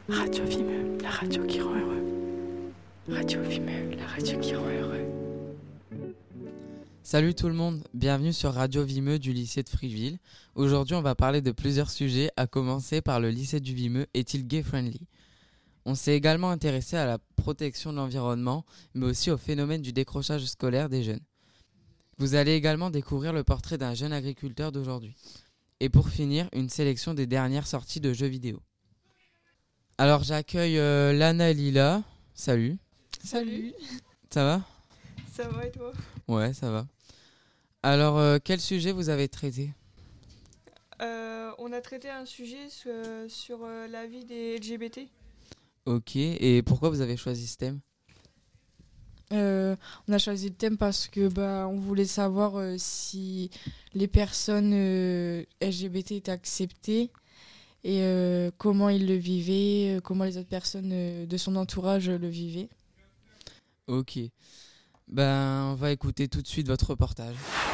Radio Vimeux, la radio qui rend heureux. Radio Vimeux, la radio qui rend heureux. Salut tout le monde, bienvenue sur Radio Vimeux du lycée de Frieville. Aujourd'hui on va parler de plusieurs sujets, à commencer par le lycée du Vimeux, est-il gay-friendly ? On s'est également intéressé à la protection de l'environnement, mais aussi au phénomène du décrochage scolaire des jeunes. Vous allez également découvrir le portrait d'un jeune agriculteur d'aujourd'hui. Et pour finir, une sélection des dernières sorties de jeux vidéo. Alors j'accueille Lana et Lila. Salut. Salut. Ça va ? Ça va et toi ? Ouais, ça va. Alors, quel sujet vous avez traité ? On a traité un sujet sur la vie des LGBT. Ok, et pourquoi vous avez choisi ce thème ? On a choisi le thème parce que on voulait savoir si les personnes LGBT étaient acceptées et comment ils le vivaient, comment les autres personnes de son entourage le vivaient. Ok. On va écouter tout de suite votre reportage.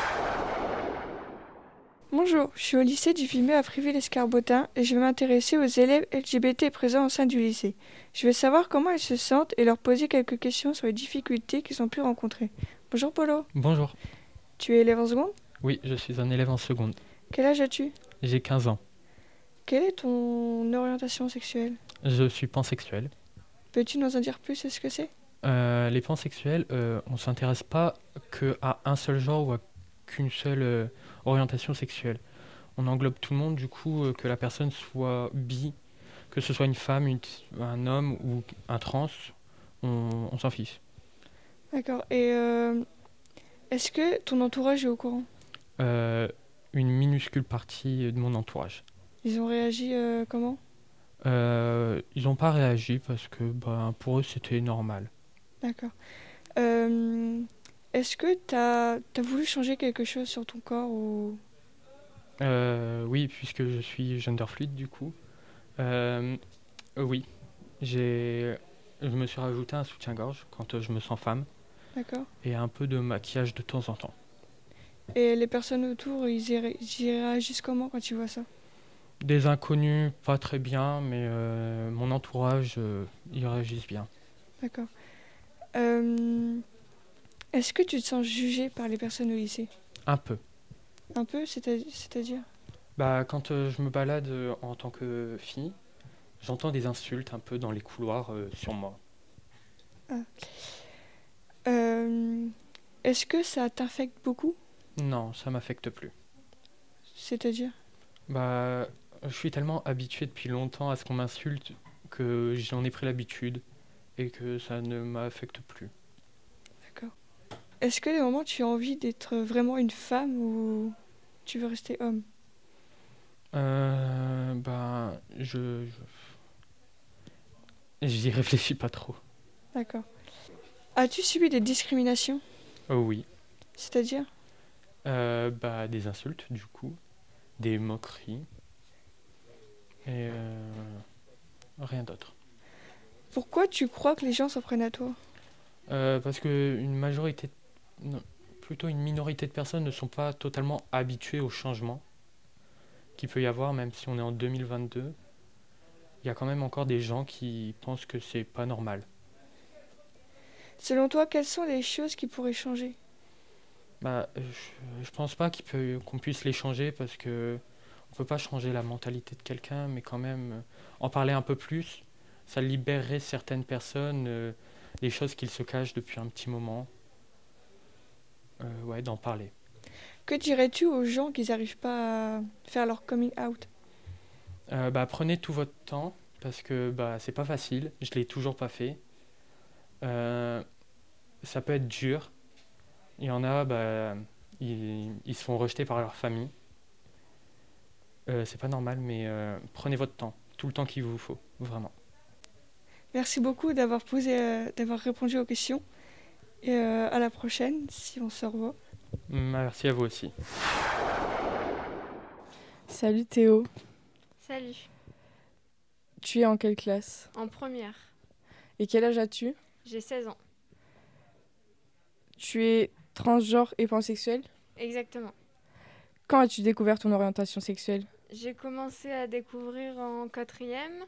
Bonjour, je suis au lycée du Vimeux à Frieville-Escarbotin et je vais m'intéresser aux élèves LGBT présents au sein du lycée. Je veux savoir comment ils se sentent et leur poser quelques questions sur les difficultés qu'ils ont pu rencontrer. Bonjour Polo. Bonjour. Tu es élève en seconde ? Oui, je suis un élève en seconde. Quel âge as-tu ? J'ai 15 ans. Quelle est ton orientation sexuelle ? Je suis pansexuel. Peux-tu nous en dire plus sur ce que c'est ? Les pansexuels, on ne s'intéresse pas qu'à un seul genre ou à qu'une seule orientation sexuelle. On englobe tout le monde, du coup, que la personne soit bi, que ce soit une femme, un homme ou un trans, on s'en fiche. D'accord. Et est-ce que ton entourage est au courant ? Une minuscule partie de mon entourage. Ils ont réagi comment ? Ils n'ont pas réagi parce que pour eux c'était normal. D'accord. Est-ce que t'as voulu changer quelque chose sur ton corps ou... Oui, puisque je suis gender fluide du coup. Oui, je me suis rajouté un soutien-gorge quand je me sens femme. D'accord. Et un peu de maquillage de temps en temps. Et les personnes autour, ils y réagissent comment quand tu vois ça ? Des inconnus, pas très bien, mais mon entourage, ils réagissent bien. D'accord. Est-ce que tu te sens jugé par les personnes au lycée ? Un peu. Un peu, c'est-à-dire ? Quand je me balade en tant que fille, j'entends des insultes un peu dans les couloirs sur moi. Est-ce que ça t'affecte beaucoup ? Non, ça m'affecte plus. C'est-à-dire ? Je suis tellement habitué depuis longtemps à ce qu'on m'insulte que j'en ai pris l'habitude et que ça ne m'affecte plus. D'accord. Est-ce que des moments tu as envie d'être vraiment une femme ou tu veux rester homme ? J'y réfléchis pas trop. D'accord. As-tu subi des discriminations ? Oh oui. C'est-à-dire ? Des insultes du coup, des moqueries et rien d'autre. Pourquoi tu crois que les gens s'en prennent à toi ? Parce que plutôt une minorité de personnes ne sont pas totalement habituées au changement qu'il peut y avoir, même si on est en 2022. Il y a quand même encore des gens qui pensent que c'est pas normal. Selon toi, quelles sont les choses qui pourraient changer ? Je pense pas qu'on puisse les changer parce que on peut pas changer la mentalité de quelqu'un, mais quand même en parler un peu plus, ça libérerait certaines personnes des choses qu'ils se cachent depuis un petit moment. D'en parler. Que dirais-tu aux gens qui n'arrivent pas à faire leur coming out ? Prenez tout votre temps parce que c'est pas facile, je l'ai toujours pas fait. Ça peut être dur. Il y en a, ils se font rejeter par leur famille. C'est pas normal, mais prenez votre temps, tout le temps qu'il vous faut, vraiment. Merci beaucoup d'avoir répondu aux questions. Et à la prochaine, si on se revoit. Merci à vous aussi. Salut Théo, Salut, tu es en quelle classe ? en première, Et quel âge as-tu ? j'ai 16 ans. Tu es transgenre et pansexuel ? Exactement. Quand as-tu découvert ton orientation sexuelle ? J'ai commencé à découvrir en 4e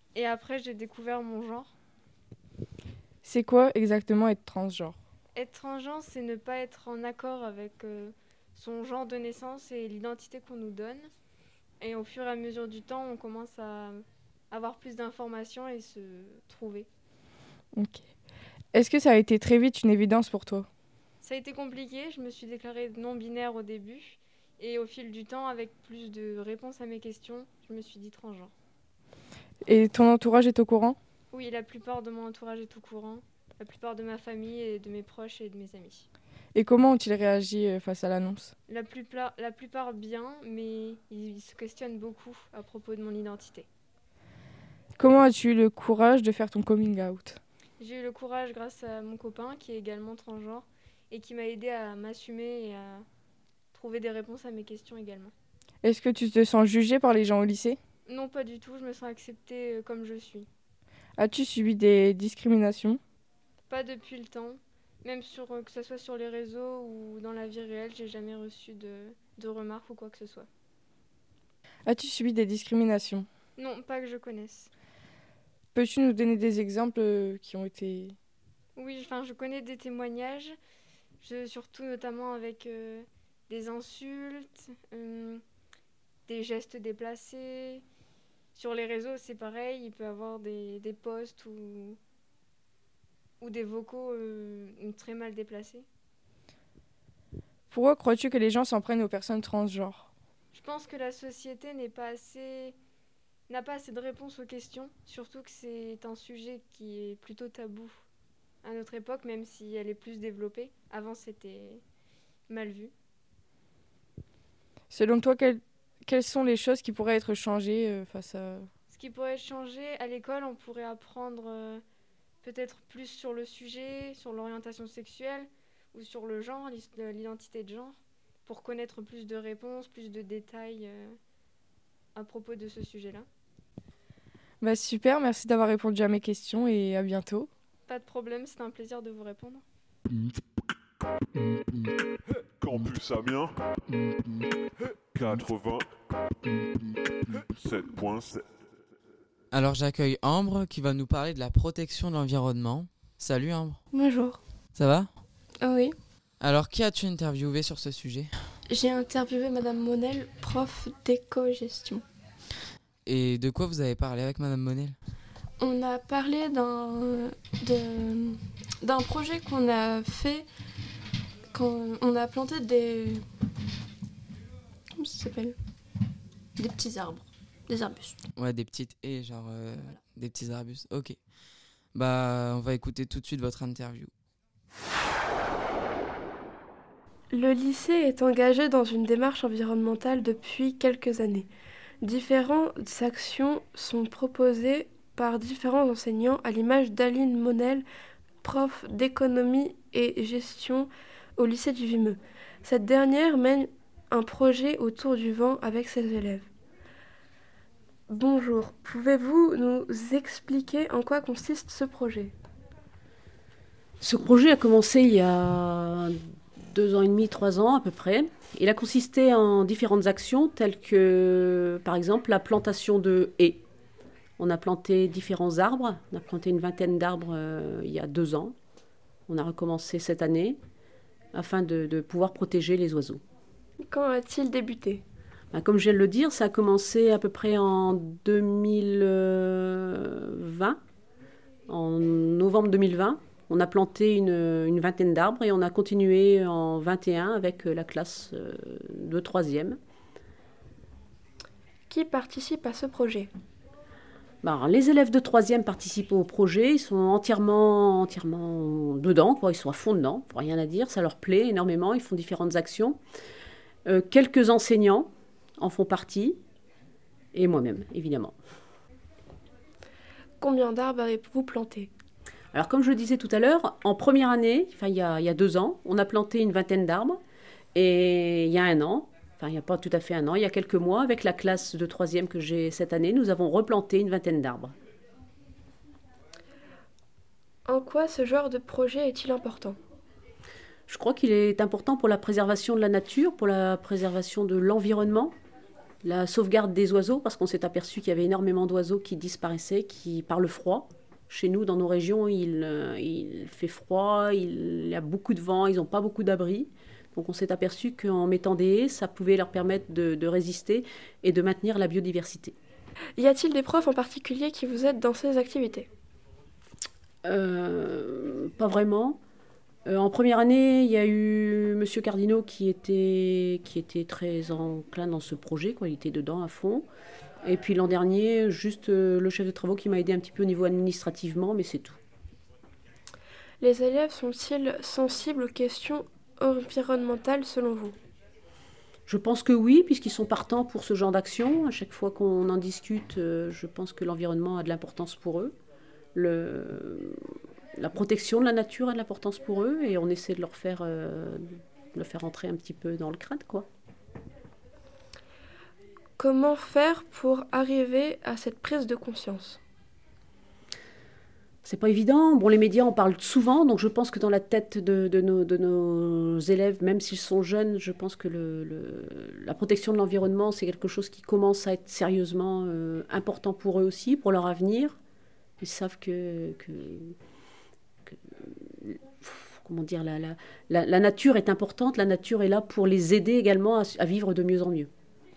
Et après, j'ai découvert mon genre. C'est quoi exactement être transgenre? Être transgenre, c'est ne pas être en accord avec son genre de naissance et l'identité qu'on nous donne. Et au fur et à mesure du temps, on commence à avoir plus d'informations et se trouver. Ok. Est-ce que ça a été très vite une évidence pour toi? Ça a été compliqué, je me suis déclarée non-binaire au début. Et au fil du temps, avec plus de réponses à mes questions, je me suis dit transgenre. Et ton entourage est au courant? Oui, la plupart de mon entourage est au courant. La plupart de ma famille et de mes proches et de mes amis. Et comment ont-ils réagi face à l'annonce? La plupart bien, mais ils se questionnent beaucoup à propos de mon identité. Comment as-tu eu le courage de faire ton coming out? J'ai eu le courage grâce à mon copain qui est également transgenre et qui m'a aidé à m'assumer et à trouver des réponses à mes questions également. Est-ce que tu te sens jugée par les gens au lycée? Non, pas du tout, je me sens acceptée comme je suis. As-tu subi des discriminations? Pas depuis le temps, même que ce soit sur les réseaux ou dans la vie réelle, j'ai jamais reçu de remarques ou quoi que ce soit. As-tu subi des discriminations? Non, pas que je connaisse. Peux-tu nous donner des exemples qui ont été... Oui, je connais des témoignages, surtout notamment avec des insultes, des gestes déplacés. Sur les réseaux, c'est pareil, il peut y avoir des posts ou des vocaux très mal déplacés. Pourquoi crois-tu que les gens s'en prennent aux personnes transgenres? Je pense que la société n'a pas assez de réponses aux questions, surtout que c'est un sujet qui est plutôt tabou à notre époque, même si elle est plus développée. Avant, c'était mal vu. Selon toi, quelles sont les choses qui pourraient être changées face à... Ce qui pourrait changer, à l'école, on pourrait apprendre peut-être plus sur le sujet, sur l'orientation sexuelle ou sur le genre, l'identité de genre, pour connaître plus de réponses, plus de détails à propos de ce sujet-là. Bah super, merci d'avoir répondu à mes questions et à bientôt. Pas de problème, c'est un plaisir de vous répondre. Campus Amiens 87.7. Alors j'accueille Ambre qui va nous parler de la protection de l'environnement. Salut Ambre. Bonjour. Ça va? Oui, Alors qui as-tu interviewé sur ce sujet? j'ai interviewé Madame Monel, prof d'éco-gestion. Et de quoi vous avez parlé avec Madame Monel? On a parlé d'un projet qu'on a fait quand on a planté des... Comment ça s'appelle? Des petits arbres, des arbustes. Ouais, des petites haies, genre des petits arbustes. Ok. Bah, on va écouter tout de suite votre interview. Le lycée est engagé dans une démarche environnementale depuis quelques années. Différentes actions sont proposées par différents enseignants à l'image d'Aline Monel, prof d'économie et gestion au lycée du Vimeux. Cette dernière mène un projet autour du vent avec ses élèves. Bonjour, pouvez-vous nous expliquer en quoi consiste ce projet ? Ce projet a commencé il y a 2 ans et demi, 3 ans à peu près. Il a consisté en différentes actions telles que, par exemple, la plantation de haies. On a planté différents arbres. On a planté une vingtaine d'arbres il y a 2 ans. On a recommencé cette année afin de pouvoir protéger les oiseaux. Quand a-t-il débuté ? Comme je viens de le dire, ça a commencé à peu près en 2020, en novembre 2020. On a planté une vingtaine d'arbres et on a continué en 21 avec la classe de 3e. Qui participe à ce projet ? Les élèves de 3e participent au projet, ils sont entièrement dedans, quoi. Ils sont à fond dedans, rien à dire, ça leur plaît énormément, ils font différentes actions. Quelques enseignants en font partie, et moi-même, évidemment. Combien d'arbres avez-vous planté ? Alors, comme je le disais tout à l'heure, en première année, il y a 2 ans, on a planté une vingtaine d'arbres. Et il y a un an, il n'y a pas tout à fait un an, il y a quelques mois, avec la classe de 3e que j'ai cette année, nous avons replanté une vingtaine d'arbres. En quoi ce genre de projet est-il important ? Je crois qu'il est important pour la préservation de la nature, pour la préservation de l'environnement. La sauvegarde des oiseaux, parce qu'on s'est aperçu qu'il y avait énormément d'oiseaux qui disparaissaient par le froid. Chez nous, dans nos régions, il fait froid, il y a beaucoup de vent, ils n'ont pas beaucoup d'abris. Donc on s'est aperçu qu'en mettant des haies, ça pouvait leur permettre de résister et de maintenir la biodiversité. Y a-t-il des profs en particulier qui vous aident dans ces activités ? Pas vraiment. En première année, il y a eu Monsieur Cardinaux qui était très enclin dans ce projet, quoi. Il était dedans à fond. Et puis l'an dernier, juste le chef de travaux qui m'a aidé un petit peu au niveau administrativement, mais c'est tout. Les élèves sont-ils sensibles aux questions environnementales selon vous ? Je pense que oui, puisqu'ils sont partants pour ce genre d'action. À chaque fois qu'on en discute, je pense que l'environnement a de l'importance pour eux. La protection de la nature a de l'importance pour eux et on essaie de le faire entrer un petit peu dans le crâne, quoi. Comment faire pour arriver à cette prise de conscience ? C'est pas évident. Bon, les médias en parlent souvent, donc je pense que dans la tête de nos élèves, même s'ils sont jeunes, je pense que la protection de l'environnement, c'est quelque chose qui commence à être sérieusement important pour eux aussi, pour leur avenir. Ils savent comment dire, la nature est importante, la nature est là pour les aider également à vivre de mieux en mieux.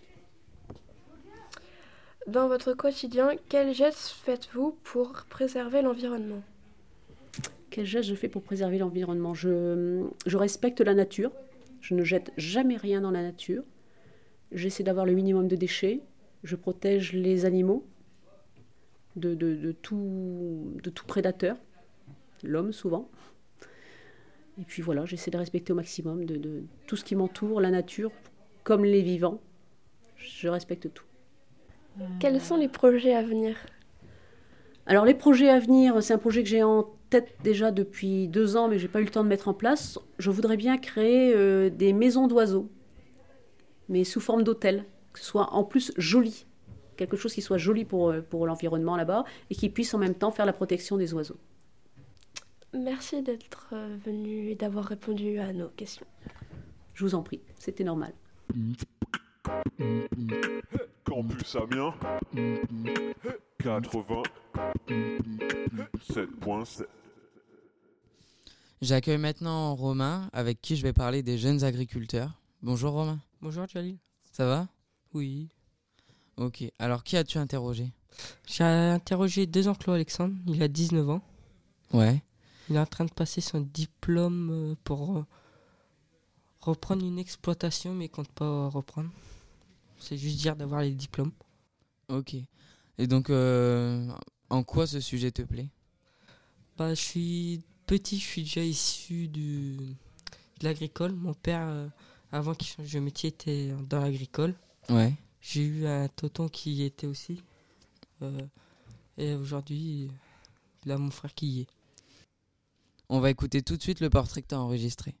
Dans votre quotidien, quels gestes faites-vous pour préserver l'environnement ? Quels gestes je fais pour préserver l'environnement ? Je respecte la nature, je ne jette jamais rien dans la nature, j'essaie d'avoir le minimum de déchets, je protège les animaux de tout prédateur, l'homme souvent. Et puis voilà, j'essaie de respecter au maximum de tout ce qui m'entoure, la nature, comme les vivants. Je respecte tout. Quels sont les projets à venir ? Alors les projets à venir, c'est un projet que j'ai en tête déjà depuis 2 ans, mais je n'ai pas eu le temps de mettre en place. Je voudrais bien créer des maisons d'oiseaux, mais sous forme d'hôtel, que ce soit en plus joli. Quelque chose qui soit joli pour l'environnement là-bas et qui puisse en même temps faire la protection des oiseaux. Merci d'être venu et d'avoir répondu à nos questions. Je vous en prie, c'était normal. Campus Amiens 87.7. J'accueille maintenant Romain, avec qui je vais parler des jeunes agriculteurs. Bonjour Romain. Bonjour Jalil. Ça va ? Oui. Ok, alors qui as-tu interrogé ? J'ai interrogé Desenclos Alexandre, il a 19 ans. Ouais. Il est en train de passer son diplôme pour reprendre une exploitation, mais il compte pas reprendre. C'est juste dire d'avoir les diplômes. Ok. Et donc, en quoi ce sujet te plaît ? Je suis petit, je suis déjà issu de l'agricole. Mon père, avant qu'il change de métier, était dans l'agricole. Ouais. J'ai eu un tonton qui y était aussi. Et aujourd'hui, il a mon frère qui y est. On va écouter tout de suite le portrait que tu as enregistré.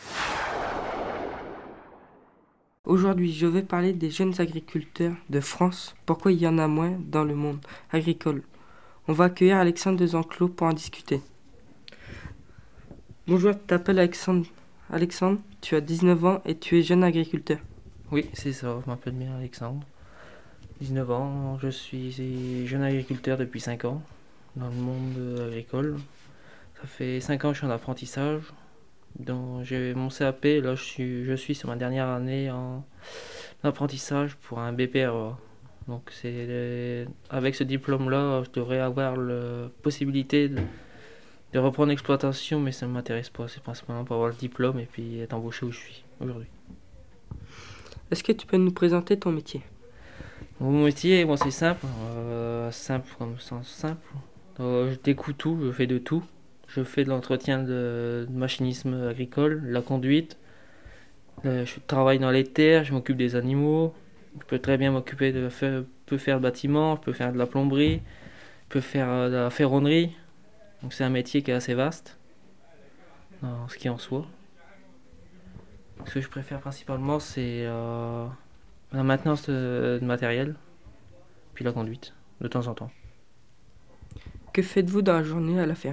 Aujourd'hui, je vais parler des jeunes agriculteurs de France. Pourquoi il y en a moins dans le monde agricole ? On va accueillir Alexandre Desenclos pour en discuter. Bonjour, tu t'appelles Alexandre. Alexandre, tu as 19 ans et tu es jeune agriculteur. Oui, c'est ça, je m'appelle bien Alexandre. 19 ans, je suis jeune agriculteur depuis 5 ans dans le monde agricole. Ça fait 5 ans que je suis en apprentissage. Donc, j'ai mon CAP, là je suis sur ma dernière année en apprentissage pour un BPREA. Donc avec ce diplôme-là, je devrais avoir la possibilité de reprendre l'exploitation, mais ça ne m'intéresse pas. C'est principalement pour avoir le diplôme et puis être embauché où je suis aujourd'hui. Est-ce que tu peux nous présenter ton métier ? Mon métier, c'est simple, simple comme sens simple. Je découpe tout, je fais de tout. Je fais de l'entretien de machinisme agricole, la conduite. Je travaille dans les terres, je m'occupe des animaux. Je peux très bien m'occuper faire le bâtiment, je peux faire de la plomberie, je peux faire de la ferronnerie. Donc c'est un métier qui est assez vaste, dans ce qui est en soi. Ce que je préfère principalement, c'est la maintenance de matériel, puis la conduite, de temps en temps. Que faites-vous dans la journée à la ferme ?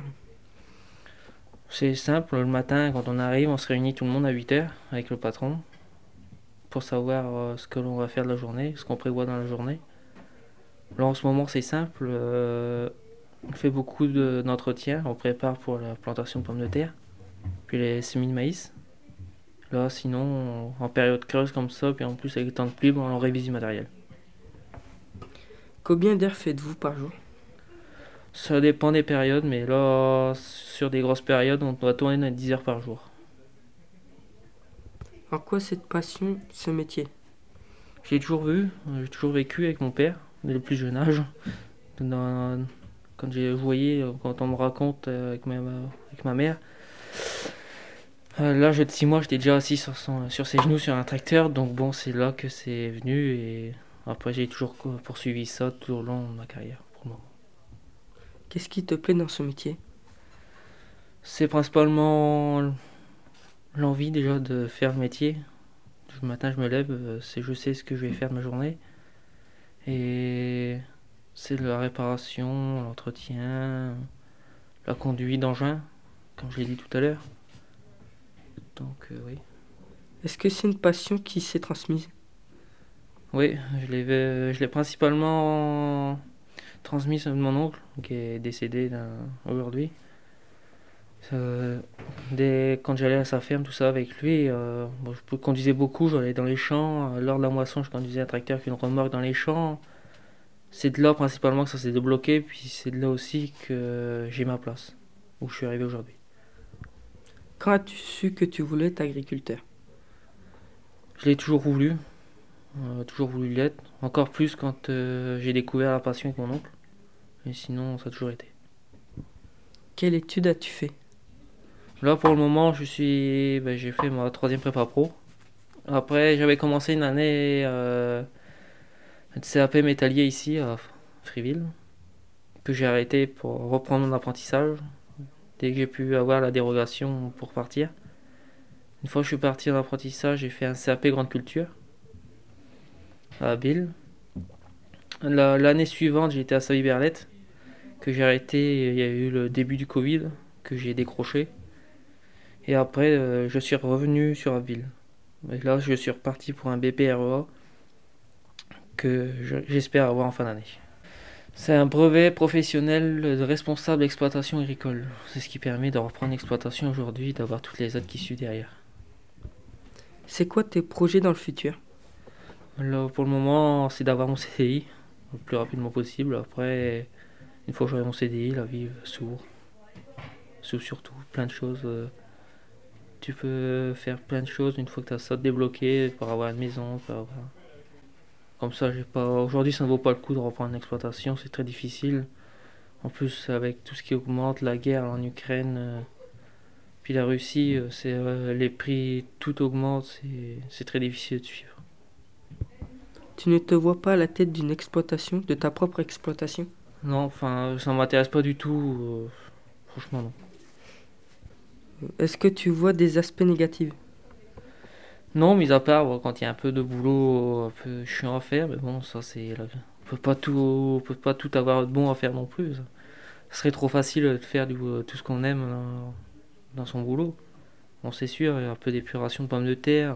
C'est simple, le matin, quand on arrive, on se réunit tout le monde à 8h avec le patron. pour savoir ce que l'on va faire de la journée, ce qu'on prévoit dans la journée. Là en ce moment c'est simple, on fait beaucoup d'entretiens, on prépare pour la plantation de pommes de terre, puis les semis de maïs. Là sinon en période creuse comme ça, puis en plus avec le temps de pluie, on révise du matériel. Combien d'heures faites-vous par jour? Ça dépend des périodes, mais là sur des grosses périodes on doit tourner dans 10 heures par jour. En quoi cette passion, ce métier? J'ai toujours vécu avec mon père, dès le plus jeune âge. Quand j'ai voyé, quand on me raconte avec ma mère, à l'âge de 6 mois, j'étais déjà assis sur ses genoux sur un tracteur, donc bon, c'est là que c'est venu, et après j'ai toujours poursuivi ça tout au long de ma carrière, pour le moment. Qu'est-ce qui te plaît dans ce métier? C'est principalement l'envie déjà de faire le métier. Le matin, je me lève, je sais ce que je vais faire de ma journée. Et c'est la réparation, l'entretien, la conduite d'engin, comme je l'ai dit tout à l'heure. Donc, oui. Est-ce que c'est une passion qui s'est transmise? Oui, je l'ai principalement transmise à mon oncle, qui est décédé aujourd'hui. Quand j'allais à sa ferme, tout ça avec lui, je conduisais beaucoup, j'allais dans les champs. Lors de la moisson, je conduisais un tracteur avec une remorque dans les champs. C'est de là principalement que ça s'est débloqué, puis c'est de là aussi que j'ai ma place, où je suis arrivé aujourd'hui. Quand as-tu su que tu voulais être agriculteur? Je l'ai toujours voulu l'être, encore plus quand j'ai découvert la passion avec mon oncle, et sinon ça a toujours été. Quelle étude as-tu fait? Là pour le moment j'ai fait ma 3e prépa pro. Après j'avais commencé une année de CAP métallier ici à Frieville, que j'ai arrêté pour reprendre mon apprentissage dès que j'ai pu avoir la dérogation pour partir. Une fois que je suis parti en apprentissage, j'ai fait un CAP grande culture à Bill. L'année suivante j'ai été à Savy-Berlette, que j'ai arrêté. Il y a eu le début du Covid que j'ai décroché. Et après, je suis revenu sur Abbeville. Et là, je suis reparti pour un BPREA que j'espère avoir en fin d'année. C'est un brevet professionnel de responsable d'exploitation agricole. C'est ce qui permet de reprendre l'exploitation aujourd'hui, d'avoir toutes les aides qui suivent derrière. C'est quoi tes projets dans le futur? Là, pour le moment, c'est d'avoir mon CDI le plus rapidement possible. Après, une fois que j'aurai mon CDI, la vie s'ouvre. S'ouvre surtout, plein de choses. Tu peux faire plein de choses une fois que tu as ça débloqué pour avoir une maison. Comme ça, aujourd'hui, ça ne vaut pas le coup de reprendre l'exploitation, c'est très difficile. En plus, avec tout ce qui augmente, la guerre en Ukraine, puis la Russie, les prix, tout augmente, c'est très difficile de suivre. Tu ne te vois pas à la tête d'une exploitation, de ta propre exploitation? Non, enfin, ça ne m'intéresse pas du tout. Franchement, non. Est-ce que tu vois des aspects négatifs? Non, mis à part quand il y a un peu de boulot un peu chiant à faire, mais bon, ça c'est... On peut pas tout avoir de bon à faire non plus. Ça serait trop facile de faire tout ce qu'on aime dans son boulot. Bon, c'est sûr, il y a un peu d'épuration de pommes de terre,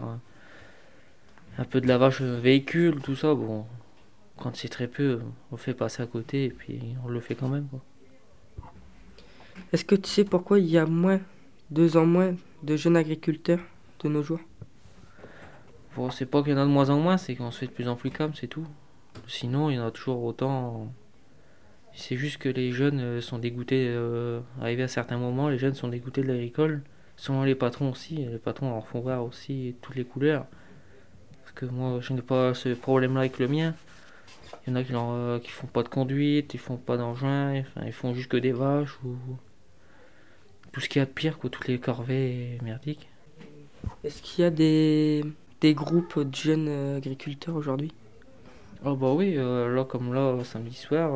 un peu de lavage de véhicule, tout ça. Bon, quand c'est très peu, on fait passer à côté et puis on le fait quand même, quoi. Est-ce que tu sais pourquoi il y a 2 ans moins de jeunes agriculteurs de nos jours? Bon, c'est pas qu'il y en a de moins en moins, c'est qu'on se fait de plus en plus calme, c'est tout. Sinon, il y en a toujours autant. C'est juste que les jeunes sont dégoûtés, arrivés à certains moments, les jeunes sont dégoûtés de l'agricole. Selon les patrons aussi, les patrons en font voir aussi toutes les couleurs. Parce que moi, je n'ai pas ce problème-là avec le mien. Il y en a qui font pas de conduite, ils font pas d'engin, ils font juste que des vaches ou tout ce qu'il y a de pire, quoi, toutes les corvées merdiques. Est-ce qu'il y a des groupes de jeunes agriculteurs aujourd'hui? Ah bah oui, là comme là, samedi soir,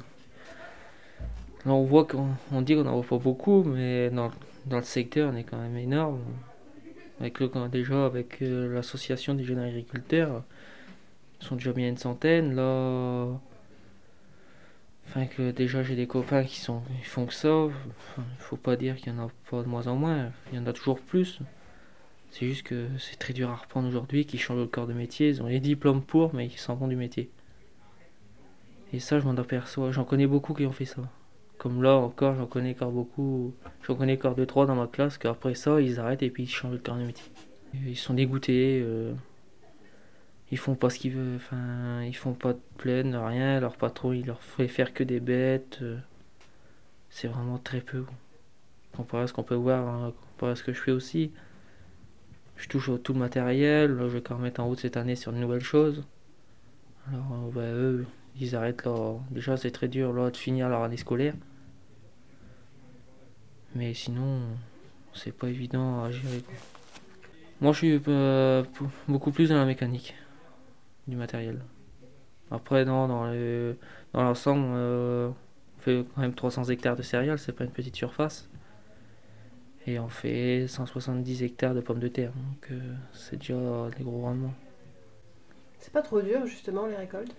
là on voit qu'on dit qu'on n'en voit pas beaucoup, mais dans le secteur on est quand même énorme. Avec l'association des jeunes agriculteurs, ils sont déjà bien une centaine, là... Enfin que déjà j'ai des copains ils font que ça, il faut pas dire qu'il y en a pas de moins en moins, il y en a toujours plus. C'est juste que c'est très dur à reprendre aujourd'hui, qu'ils changent de corps de métier. Ils ont les diplômes pour, mais ils s'en vont du métier. Et ça, je m'en aperçois. J'en connais beaucoup qui ont fait ça. Comme là encore, j'en connais encore beaucoup. J'en connais encore 2-3 dans ma classe, qu'après ça, ils arrêtent et puis ils changent de corps de métier. Ils sont dégoûtés. Ils font pas ce qu'ils veulent. Enfin, ils font pas de plaine, rien. Leur patron, il leur fait faire que des bêtes. C'est vraiment très peu. Comparé à ce qu'on peut voir, hein, comparé à ce que je fais aussi. Je touche à tout le matériel. Là, je vais quand même mettre en route cette année sur de nouvelles choses. Alors, eux, ils arrêtent là. Déjà, c'est très dur là de finir leur année scolaire. Mais sinon, c'est pas évident à gérer, quoi. Moi, je suis beaucoup plus dans la mécanique du matériel. Après, non, dans l'ensemble, on fait quand même 300 hectares de céréales, c'est pas une petite surface. Et on fait 170 hectares de pommes de terre, donc c'est déjà des gros rendements. C'est pas trop dur, justement, les récoltes?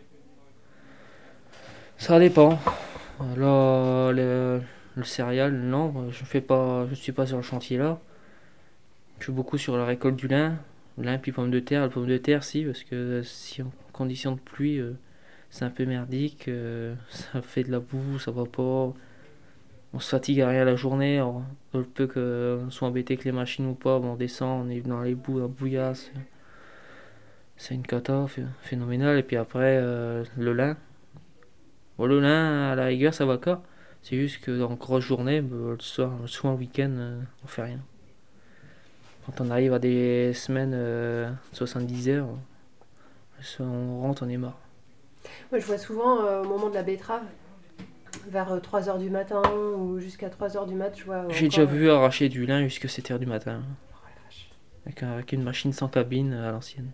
Ça dépend. Là, le céréal, non, je suis pas sur le chantier là. Je suis beaucoup sur la récolte du lin puis pommes de terre. La pomme de terre, si, parce que si en condition de pluie, c'est un peu merdique, ça fait de la boue, ça va pas. On se fatigue à rien la journée, on peut qu'on soit embêté que les machines ou pas, on descend, on est dans les boues, dans la bouillasse. C'est une cata phénoménale. Et puis après, le lin. Bon, le lin, à la rigueur, ça va encore. C'est juste que dans une grosse journée, le soir, le week-end, on fait rien. Quand on arrive à des semaines 70 heures, on rentre, on est marre. Moi, je vois souvent au moment de la betterave, vers 3h du matin ou jusqu'à 3h du mat, je vois. J'ai déjà vu arracher du lin jusqu'à 7h du matin. Avec une machine sans cabine à l'ancienne.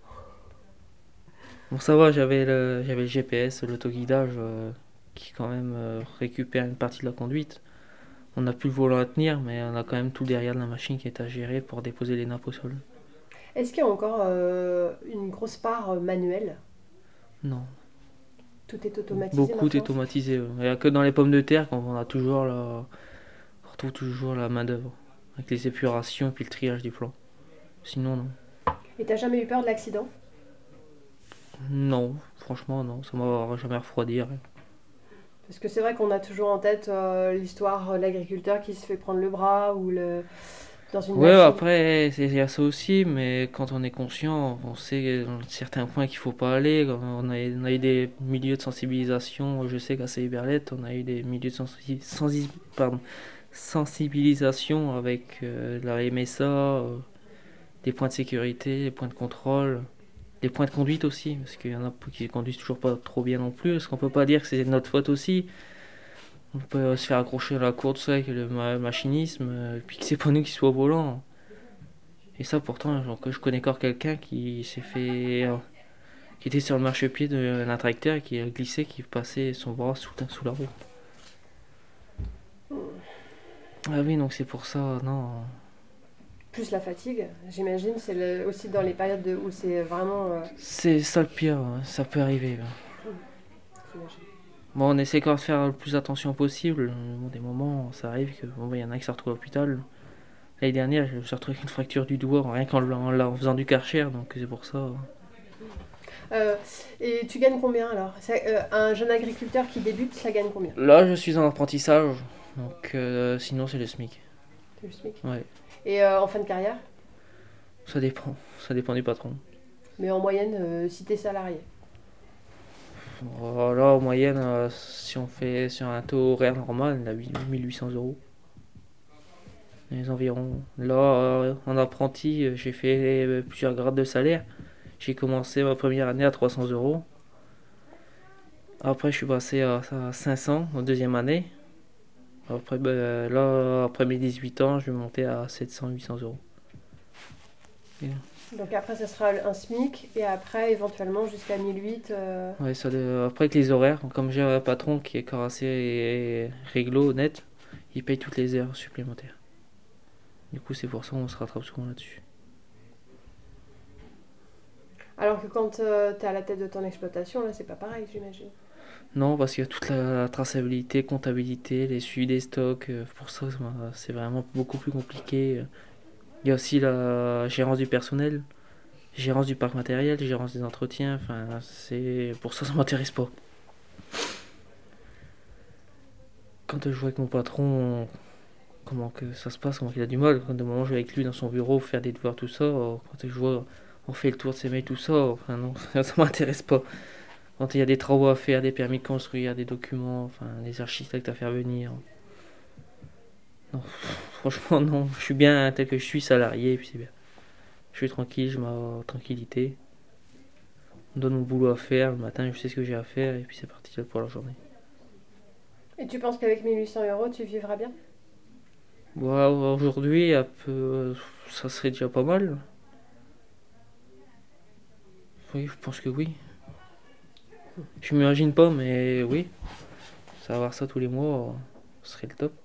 Bon, ça va, j'avais le GPS, l'autoguidage, qui quand même récupère une partie de la conduite. On n'a plus le volant à tenir, mais on a quand même tout derrière de la machine qui est à gérer pour déposer les nappes au sol. Est-ce qu'il y a encore une grosse part manuelle? Non. Tout est automatisé? Beaucoup est automatisé. Il n'y a que dans les pommes de terre qu'on retrouve toujours la main d'œuvre, avec les épurations et puis le triage du flanc. Sinon, non. Et t'as jamais eu peur de l'accident? Non, franchement, non. Ça m'a jamais refroidi. Rien. Parce que c'est vrai qu'on a toujours en tête l'histoire de l'agriculteur qui se fait prendre le bras ou dans une machine. Après, il y a ça aussi, mais quand on est conscient, on sait dans certains points qu'il ne faut pas aller. On a eu des milieux de sensibilisation. Je sais qu'à Céberlette, on a eu des milieux de sensibilisation avec la MSA, des points de sécurité, des points de contrôle. Les points de conduite aussi, parce qu'il y en a qui conduisent toujours pas trop bien non plus, parce qu'on peut pas dire que c'est de notre faute aussi. On peut se faire accrocher à la cour, tout ça, avec le machinisme, puis que c'est pas nous qui soit au volant. Et ça, pourtant, je connais encore quelqu'un qui s'est fait. Qui était sur le marchepied d'un tracteur et qui a glissé, qui passait son bras sous la roue. Ah oui, donc c'est pour ça, non. Plus la fatigue, j'imagine, c'est aussi dans les périodes où c'est vraiment... C'est ça le pire, ça peut arriver. Bon, on essaie quand même de faire le plus attention possible. Bon, des moments, ça arrive que il y en a qui se retrouvent à l'hôpital. L'année dernière, je me suis retrouvé avec une fracture du doigt, rien qu'en faisant du Karcher, donc c'est pour ça. Et tu gagnes combien alors? Un jeune agriculteur qui débute, ça gagne combien? Là, je suis en apprentissage, donc sinon c'est le SMIC. C'est le SMIC? Ouais. Et en fin de carrière? Ça dépend du patron. Mais en moyenne, si t'es salarié? Là, en moyenne, si on fait sur un taux horaire normal, on a 1800 €. Les environs. Là, en apprenti, j'ai fait plusieurs grades de salaire. J'ai commencé ma première année à 300 €. Après, je suis passé à 500 en deuxième année. Après, après mes 18 ans, je vais monter à 700-800 €. Donc après, ça sera un SMIC et après, éventuellement, jusqu'à 1008. Ouais, après, avec les horaires, comme j'ai un patron qui est assez et réglo, honnête, il paye toutes les heures supplémentaires. Du coup, c'est pour ça qu'on se rattrape souvent là-dessus. Alors que quand t'es à la tête de ton exploitation, là, c'est pas pareil, j'imagine. Non, parce qu'il y a toute la traçabilité, comptabilité, les suivis des stocks. Pour ça, c'est vraiment beaucoup plus compliqué. Il y a aussi la gérance du personnel, gérance du parc matériel, gérance des entretiens. Enfin, pour ça m'intéresse pas. Quand je vois avec mon patron, comment que ça se passe, comment il a du mal. Quand de moment je vais avec lui dans son bureau faire des devoirs, tout ça, quand je vois on fait le tour de ses mails, tout ça, enfin non, ça m'intéresse pas. Quand il y a des travaux à faire, des permis de construire, des documents, enfin des architectes à faire venir. Non, franchement non, je suis bien tel que je suis salarié et puis c'est bien. Je suis tranquille, je m'en tranquillité. On me donne mon boulot à faire, le matin je sais ce que j'ai à faire et puis c'est parti pour la journée. Et tu penses qu'avec 1 800 € tu vivras bien? Aujourd'hui, ça serait déjà pas mal. Oui, je pense que oui. Je m'imagine pas, mais oui. Savoir ça tous les mois, ce serait le top.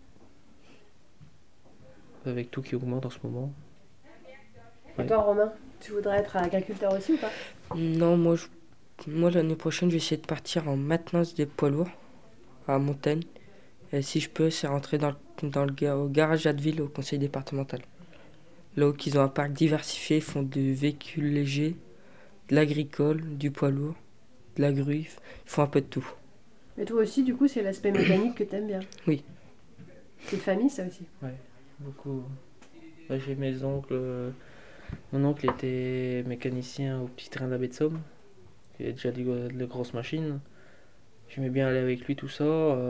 Avec tout qui augmente en ce moment. Et toi, Romain, tu voudrais être agriculteur aussi ou pas? Non, moi l'année prochaine, je vais essayer de partir en maintenance des poids lourds à Montagne. Et si je peux, c'est rentrer au garage Addeville au conseil départemental. Là où ils ont un parc diversifié, ils font des véhicules légers, de l'agricole, du poids lourd, de la grue, ils font un peu de tout. Mais toi aussi, du coup, c'est l'aspect mécanique que t'aimes bien. Oui. C'est de famille, ça aussi. Ouais, beaucoup. Là, j'ai mes oncles. Mon oncle était mécanicien au petit train de la baie de Somme. Il a déjà de grosses machines. J'aimais bien aller avec lui, tout ça.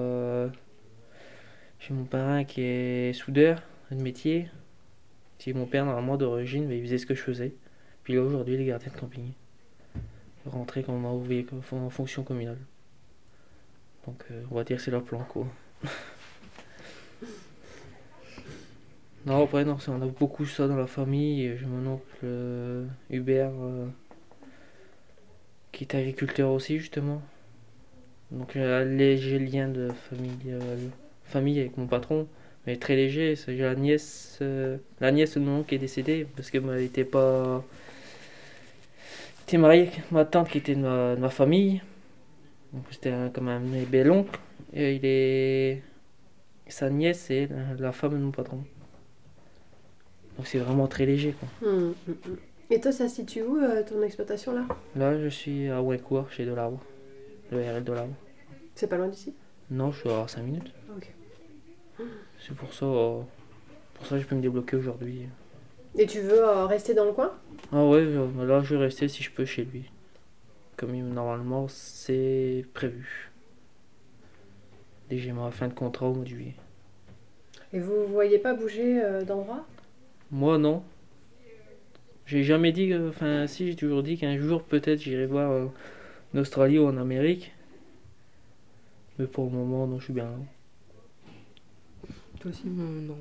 J'ai mon parrain qui est soudeur de métier. C'est mon père, normalement, d'origine, mais il faisait ce que je faisais. Puis là, aujourd'hui, il est gardien de camping. Il est rentré comme ouvrier en fonction communale. Donc, on va dire que c'est leur plan, quoi. Non, après, non, on a beaucoup ça dans la famille. J'ai mon oncle Hubert, qui est agriculteur aussi, justement. Donc, j'ai un léger lien de famille avec mon patron, mais très léger. J'ai la nièce de mon oncle qui est décédée parce qu'elle n'était pas. Était mariée avec ma tante qui était de ma famille. Donc, c'était comme un bel oncle. Et sa nièce, c'est la femme de mon patron. Donc c'est vraiment très léger, quoi. Et toi, ça se situe où, ton exploitation, là? Là, je suis à Ouencourt, chez Delarbre. Le RL Delarbre. C'est pas loin d'ici? Non, je suis à 5 minutes. Ok. C'est pour ça que je peux me débloquer aujourd'hui. Et tu veux rester dans le coin? Ah ouais, là, je vais rester si je peux chez lui. Comme normalement, c'est prévu. Dès que j'ai ma fin de contrat au mois de juillet. Et vous voyez pas bouger d'endroit? Moi, non. J'ai jamais dit si, j'ai toujours dit qu'un jour, peut-être, j'irai voir en Australie ou en Amérique. Mais pour le moment, non, je suis bien là. Toi aussi? Non.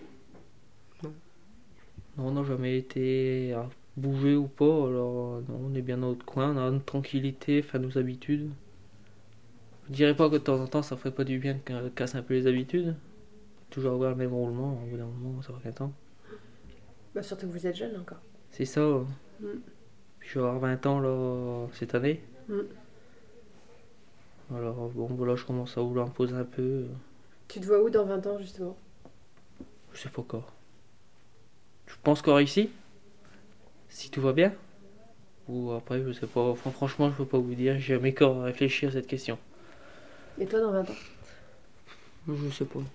Non, on n'a jamais été à bouger ou pas. Alors, non, on est bien dans notre coin, on a notre tranquillité, nos habitudes. Je dirais pas que de temps en temps, ça ferait pas du bien de casser un peu les habitudes. Toujours avoir le même roulement, au bout d'un moment, ça va qu'un temps. Bah, surtout que vous êtes jeune encore. C'est ça. Puis je vais avoir 20 ans là, cette année. Alors, bon, là, je commence à vouloir me poser un peu. Tu te vois où dans 20 ans, justement? Je sais pas encore. Je pense encore ici, si tout va bien. Ou après, je sais pas. Enfin, franchement, je peux pas vous dire. J'ai jamais encore réfléchi à cette question. Et toi, dans 20 ans? Je sais pas.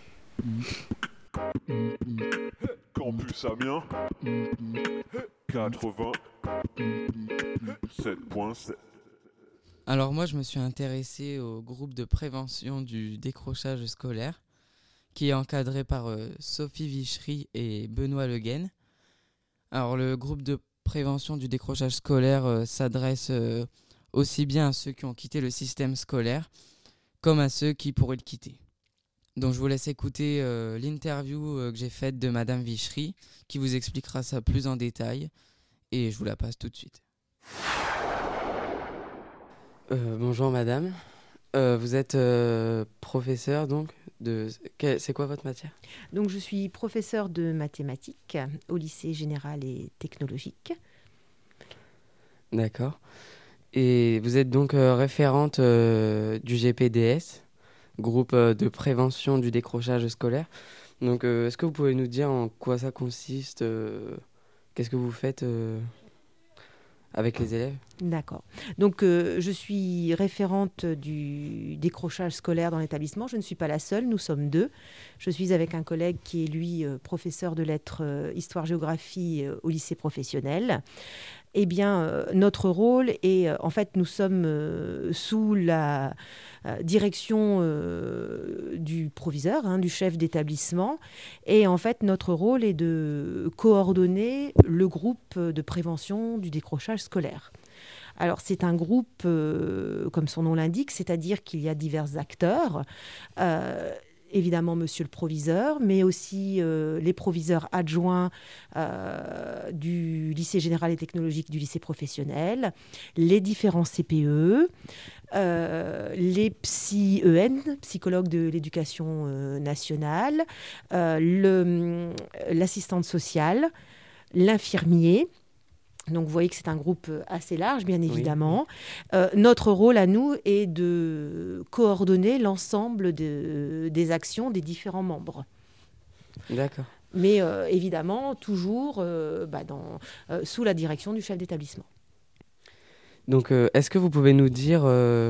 Campus Amiens 87.7. Alors moi, je me suis intéressé au groupe de prévention du décrochage scolaire qui est encadré par Sophie Vichery et Benoît Le Guen. Alors le groupe de prévention du décrochage scolaire s'adresse aussi bien à ceux qui ont quitté le système scolaire comme à ceux qui pourraient le quitter. Donc je vous laisse écouter l'interview que j'ai faite de Madame Vichery qui vous expliquera ça plus en détail et je vous la passe tout de suite. Bonjour madame, vous êtes professeur donc c'est quoi votre matière? Donc je suis professeure de mathématiques au lycée général et technologique. D'accord. Et vous êtes donc référente du GPDS, groupe de prévention du décrochage scolaire. Donc, est-ce que vous pouvez nous dire en quoi ça consiste qu'est-ce que vous faites avec les élèves? D'accord. Donc, je suis référente du décrochage scolaire dans l'établissement. Je ne suis pas la seule, nous sommes 2. Je suis avec un collègue qui est, lui, professeur de lettres histoire-géographie au lycée professionnel. Eh bien, notre rôle est, en fait, nous sommes sous la direction du proviseur, du chef d'établissement. Et en fait, notre rôle est de coordonner le groupe de prévention du décrochage scolaire. Alors, c'est un groupe, comme son nom l'indique, c'est-à-dire qu'il y a divers acteurs. Évidemment, monsieur le proviseur, mais aussi les proviseurs adjoints du lycée général et technologique du lycée professionnel, les différents CPE, les psychologues de l'éducation nationale, l'assistante sociale, l'infirmier. Donc, vous voyez que c'est un groupe assez large, bien évidemment. Oui. Notre rôle à nous est de coordonner l'ensemble des actions des différents membres. D'accord. Mais évidemment, toujours sous la direction du chef d'établissement. Donc, est-ce que vous pouvez nous dire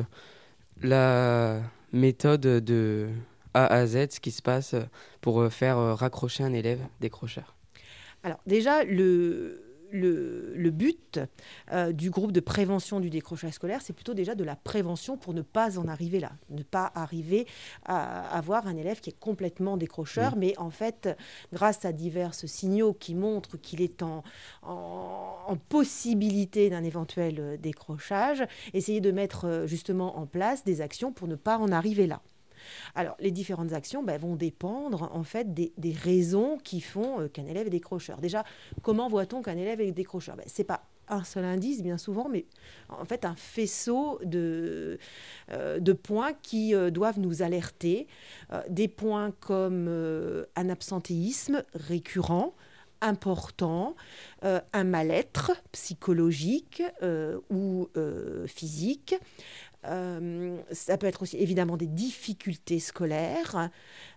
la méthode de A à Z, ce qui se passe pour faire raccrocher un élève décrocheur? Alors, déjà, le but du groupe de prévention du décrochage scolaire, c'est plutôt déjà de la prévention pour ne pas en arriver là. Ne pas arriver à avoir un élève qui est complètement décrocheur, mais en fait, grâce à divers signaux qui montrent qu'il est en possibilité d'un éventuel décrochage, essayer de mettre justement en place des actions pour ne pas en arriver là. Alors, les différentes actions vont dépendre en fait des raisons qui font qu'un élève est décrocheur. Déjà, comment voit-on qu'un élève est décrocheur? Ce n'est pas un seul indice, bien souvent, mais en fait un faisceau de points qui doivent nous alerter. Des points comme un absentéisme récurrent, important, un mal-être psychologique ou physique. Ça peut être aussi évidemment des difficultés scolaires.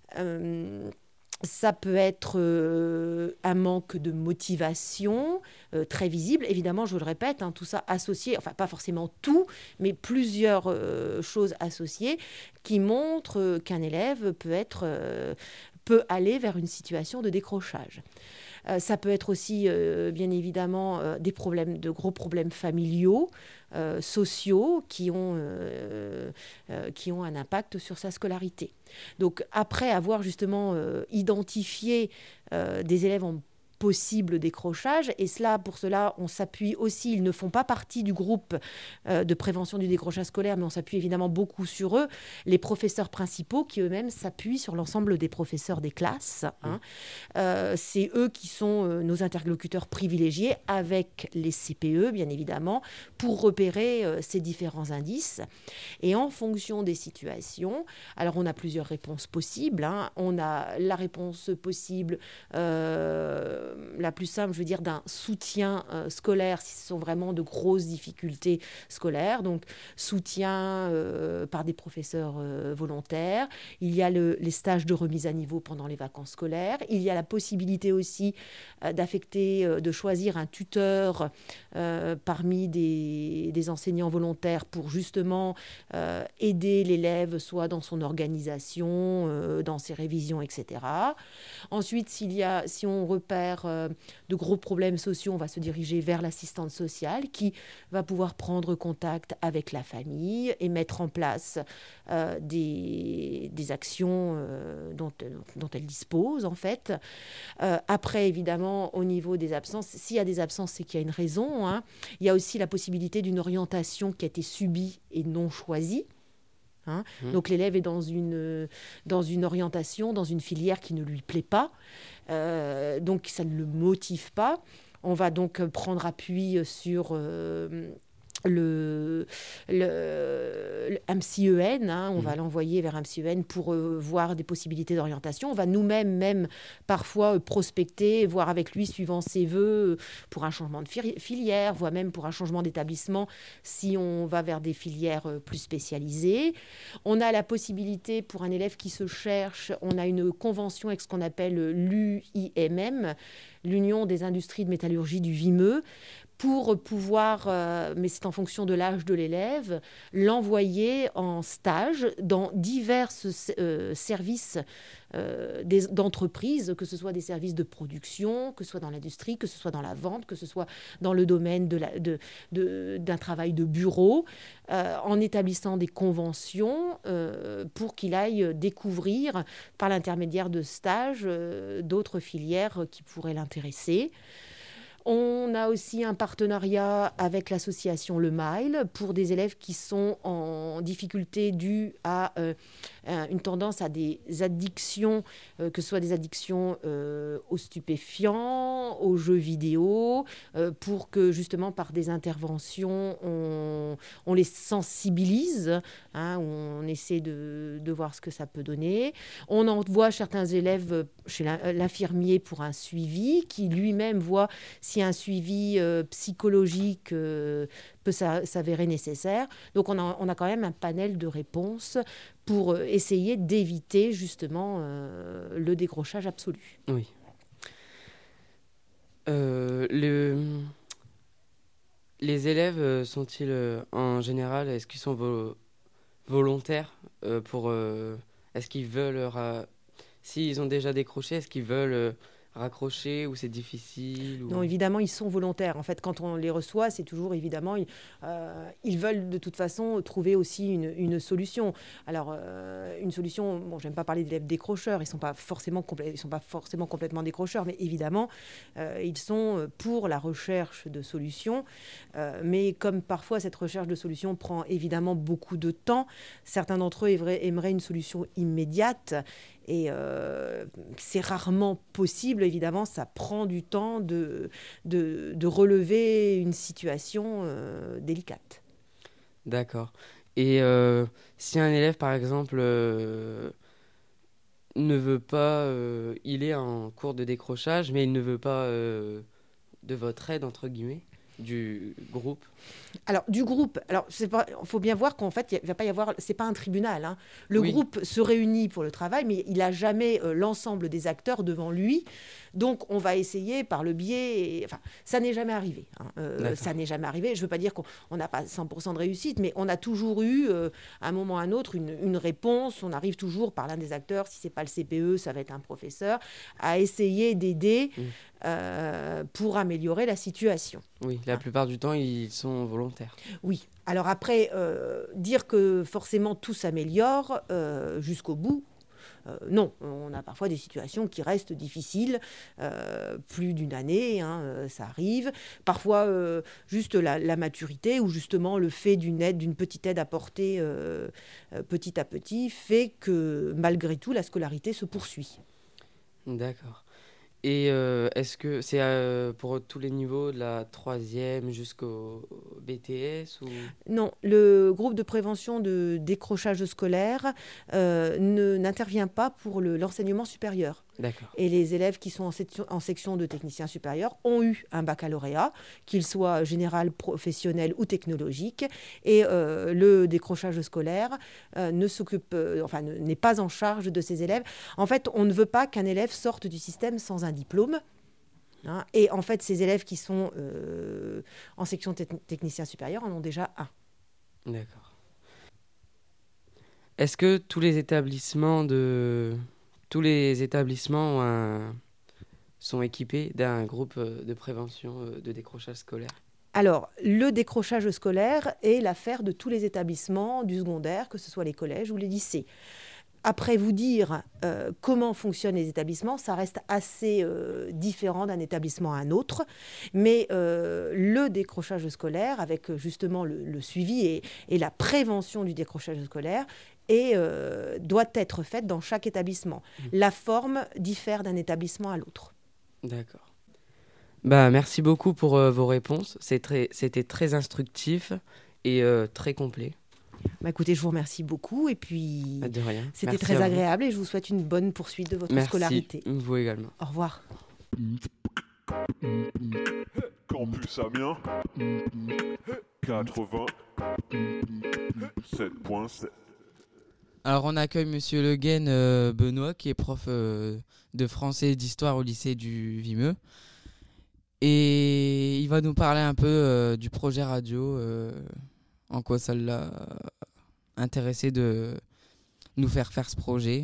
Ça peut être un manque de motivation très visible. Évidemment, je le répète, tout ça associé, enfin pas forcément tout, mais plusieurs choses associées qui montrent qu'un élève peut aller vers une situation de décrochage. Ça peut être aussi, bien évidemment, de gros problèmes familiaux, sociaux, qui ont un impact sur sa scolarité. Donc, après avoir justement identifié des élèves en possible décrochage, et pour cela, on s'appuie aussi, ils ne font pas partie du groupe de prévention du décrochage scolaire, mais on s'appuie évidemment beaucoup sur eux, les professeurs principaux qui eux-mêmes s'appuient sur l'ensemble des professeurs des classes. C'est eux qui sont nos interlocuteurs privilégiés avec les CPE, bien évidemment, pour repérer ces différents indices. Et en fonction des situations, alors on a plusieurs réponses possibles. On a la réponse possible la plus simple, je veux dire, d'un soutien scolaire si ce sont vraiment de grosses difficultés scolaires. Donc, soutien par des professeurs volontaires. Il y a les stages de remise à niveau pendant les vacances scolaires. Il y a la possibilité aussi de choisir un tuteur parmi des enseignants volontaires pour justement aider l'élève, soit dans son organisation, dans ses révisions, etc. Ensuite, si on repère de gros problèmes sociaux, on va se diriger vers l'assistante sociale qui va pouvoir prendre contact avec la famille et mettre en place des actions dont elle dispose, en fait. Après, évidemment, au niveau des absences, s'il y a des absences, c'est qu'il y a une raison. Il y a aussi la possibilité d'une orientation qui a été subie et non choisie. Donc l'élève est dans une orientation, dans une filière qui ne lui plaît pas, donc ça ne le motive pas. On va donc prendre appui sur le MCEN, on va l'envoyer vers MCEN pour voir des possibilités d'orientation. On va nous-mêmes, même parfois prospecter, voir avec lui, suivant ses vœux, pour un changement de filière, voire même pour un changement d'établissement, si on va vers des filières plus spécialisées. On a la possibilité, pour un élève qui se cherche, on a une convention avec ce qu'on appelle l'UIMM, l'Union des industries de métallurgie du Vimeux, pour pouvoir, mais c'est en fonction de l'âge de l'élève, l'envoyer en stage dans divers services d'entreprises, que ce soit des services de production, que ce soit dans l'industrie, que ce soit dans la vente, que ce soit dans le domaine d'un travail de bureau, en établissant des conventions pour qu'il aille découvrir, par l'intermédiaire de stages, d'autres filières qui pourraient l'intéresser. On a aussi un partenariat avec l'association Le Mile pour des élèves qui sont en difficulté due à une tendance à des addictions, que ce soit des addictions aux stupéfiants, aux jeux vidéo, pour que justement par des interventions, on les sensibilise, on essaie de voir ce que ça peut donner. On envoie certains élèves chez l'infirmier pour un suivi, qui lui-même voit si un suivi psychologique peut s'avérer nécessaire. Donc on a quand même un panel de réponses pour essayer d'éviter justement le décrochage absolu. Oui. Les élèves sont-ils en général, est-ce qu'ils sont volontaires est-ce qu'ils veulent s'ils ont déjà décroché, est-ce qu'ils veulent raccrocher ou c'est difficile Non, évidemment, ils sont volontaires. En fait, quand on les reçoit, c'est toujours évidemment, ils veulent de toute façon trouver aussi une solution. Alors, une solution, bon, j'aime pas parler d'élèves décrocheurs, ils sont pas forcément complètement décrocheurs, mais évidemment, ils sont pour la recherche de solutions. Mais comme parfois cette recherche de solutions prend évidemment beaucoup de temps, certains d'entre eux aimeraient une solution immédiate. Et c'est rarement possible, évidemment, ça prend du temps de relever une situation délicate. D'accord. Et si un élève, par exemple, ne veut pas, il est en cours de décrochage, mais il ne veut pas de votre aide, entre guillemets, du groupe. Alors, du groupe, faut bien voir qu'en fait, il va pas y avoir, c'est pas un tribunal. Le groupe se réunit pour le travail, mais il n'a jamais l'ensemble des acteurs devant lui. Donc, on va essayer par le biais... ça n'est jamais arrivé. Ça n'est jamais arrivé. Je ne veux pas dire qu'on n'a pas 100% de réussite, mais on a toujours eu, à un moment ou à un autre, une réponse. On arrive toujours par l'un des acteurs, si ce n'est pas le CPE, ça va être un professeur, à essayer d'aider pour améliorer la situation. Oui, la plupart du temps, ils sont volontaires. Oui. Alors après, dire que forcément tout s'améliore jusqu'au bout, non. On a parfois des situations qui restent difficiles, plus d'une année, ça arrive. Parfois, juste la maturité ou justement le fait d'une petite aide apportée petit à petit fait que malgré tout, la scolarité se poursuit. D'accord. Et est-ce que c'est pour tous les niveaux, de la 3e jusqu'au BTS ou... Non, le groupe de prévention de décrochage scolaire n'intervient pas pour l'enseignement supérieur. D'accord. Et les élèves qui sont en section de technicien supérieur ont eu un baccalauréat, qu'il soit général, professionnel ou technologique. Et le décrochage scolaire n'est pas en charge de ces élèves. En fait, on ne veut pas qu'un élève sorte du système sans un diplôme. Et en fait, ces élèves qui sont en section technicien supérieur en ont déjà un. D'accord. Est-ce que tous les établissements sont équipés d'un groupe de prévention de décrochage scolaire ? Alors, le décrochage scolaire est l'affaire de tous les établissements du secondaire, que ce soit les collèges ou les lycées. Après, vous dire comment fonctionnent les établissements, ça reste assez différent d'un établissement à un autre. Mais le décrochage scolaire, avec justement le suivi et la prévention du décrochage scolaire, doit être faite dans chaque établissement. La forme diffère d'un établissement à l'autre. D'accord. Merci beaucoup pour vos réponses. C'était très instructif et très complet. Écoutez, je vous remercie beaucoup et puis De rien. c'était Merci très à vous. agréable et je vous souhaite une bonne poursuite de votre Merci, scolarité. vous également. Au revoir. Campus Amiens 87.7. Alors on accueille Monsieur Le Guen Benoît qui est prof de français et d'histoire au lycée du Vimeux. Et il va nous parler un peu du projet radio, en quoi ça l'a intéressé de nous faire ce projet.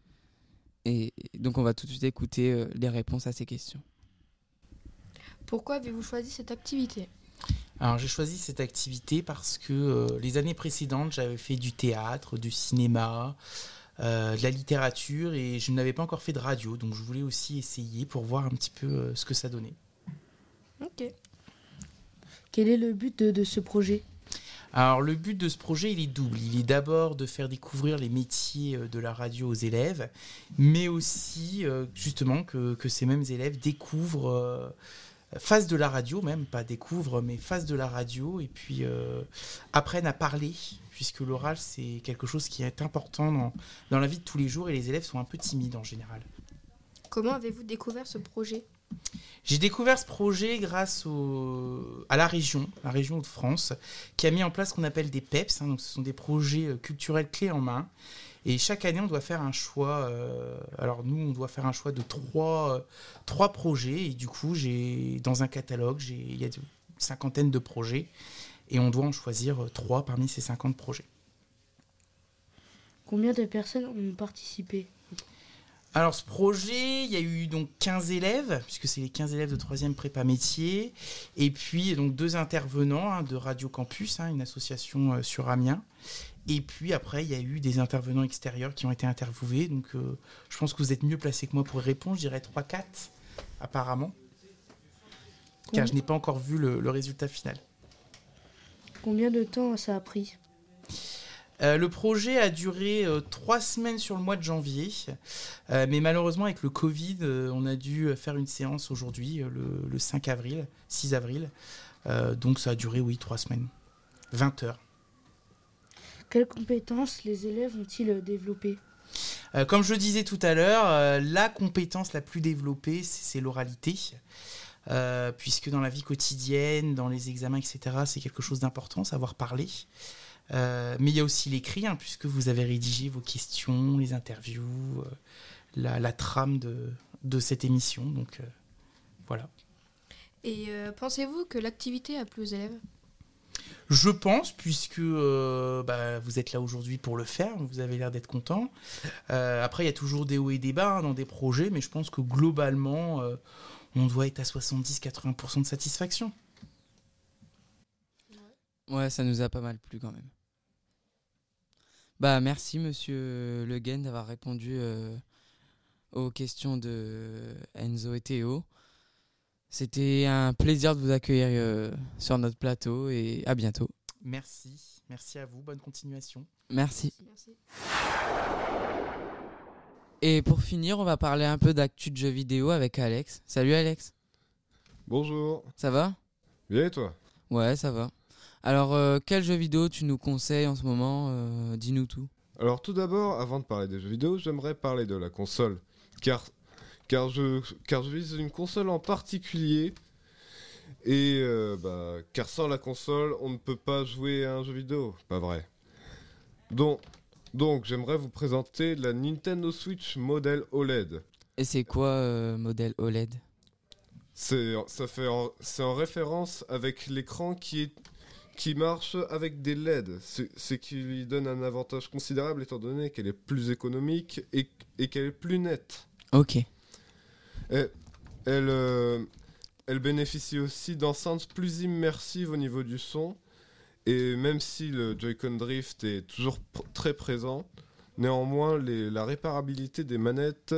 Et donc on va tout de suite écouter les réponses à ces questions. Pourquoi avez-vous choisi cette activité ? Alors j'ai choisi cette activité parce que les années précédentes, j'avais fait du théâtre, du cinéma, de la littérature et je n'avais pas encore fait de radio. Donc je voulais aussi essayer pour voir un petit peu ce que ça donnait. Ok. Quel est le but de ce projet ? Alors le but de ce projet, il est double. Il est d'abord de faire découvrir les métiers de la radio aux élèves, mais aussi justement que ces mêmes élèves découvrent, fassent de la radio, même pas découvrent, mais fassent de la radio et puis apprennent à parler, puisque l'oral c'est quelque chose qui est important dans la vie de tous les jours et les élèves sont un peu timides en général. Comment avez-vous découvert ce projet ? J'ai découvert ce projet grâce à la région de France, qui a mis en place ce qu'on appelle des PEPS. Donc ce sont des projets culturels clés en main. Et chaque année, on doit faire un choix. Alors nous, on doit faire un choix de trois projets. Et du coup, dans un catalogue, il y a une cinquantaine de projets. Et on doit en choisir 3 parmi ces 50 projets. Combien de personnes ont participé ? Alors ce projet, il y a eu donc 15 élèves, puisque c'est les 15 élèves de 3e prépa métier, et puis donc 2 intervenants de Radio Campus, une association sur Amiens. Et puis après, il y a eu des intervenants extérieurs qui ont été interviewés. Donc je pense que vous êtes mieux placé que moi pour répondre, je dirais 3-4 apparemment, car je n'ai pas encore vu le résultat final. Combien de temps ça a pris ? Le projet a duré 3 semaines sur le mois de janvier, mais malheureusement avec le Covid, on a dû faire une séance aujourd'hui, le 6 avril, donc ça a duré 3 semaines, 20 heures. Quelles compétences les élèves ont-ils développées ? Comme je le disais tout à l'heure, la compétence la plus développée, c'est l'oralité. Puisque dans la vie quotidienne, dans les examens, etc., c'est quelque chose d'important, savoir parler. Mais il y a aussi l'écrit, puisque vous avez rédigé vos questions, les interviews, la trame de cette émission. Donc voilà. Et pensez-vous que l'activité a plu aux élèves ? Je pense, puisque vous êtes là aujourd'hui pour le faire, vous avez l'air d'être content. Après, il y a toujours des hauts et des bas dans des projets, mais je pense que globalement, on doit être à 70-80% de satisfaction. Ouais, ça nous a pas mal plu quand même. Merci Monsieur Le Guen d'avoir répondu aux questions de Enzo et Théo. C'était un plaisir de vous accueillir sur notre plateau et à bientôt. Merci à vous, bonne continuation. Merci. Et pour finir, on va parler un peu d'actu de jeux vidéo avec Alex. Salut Alex. Bonjour. Ça va ? Bien et toi ? Ouais, ça va. Alors, quel jeu vidéo tu nous conseilles en ce moment ? Dis-nous tout. Alors tout d'abord, avant de parler des jeux vidéo, j'aimerais parler de la console. Car je vise une console en particulier. Et car sans la console, on ne peut pas jouer à un jeu vidéo. Pas vrai. Donc j'aimerais vous présenter la Nintendo Switch modèle OLED. Et c'est quoi modèle OLED ? C'est en référence avec l'écran qui marche avec des LED, ce qui lui donne un avantage considérable étant donné qu'elle est plus économique et qu'elle est plus nette. Ok. Elle bénéficie aussi d'enceintes plus immersives au niveau du son, et même si le Joy-Con Drift est toujours très présent, néanmoins la réparabilité des manettes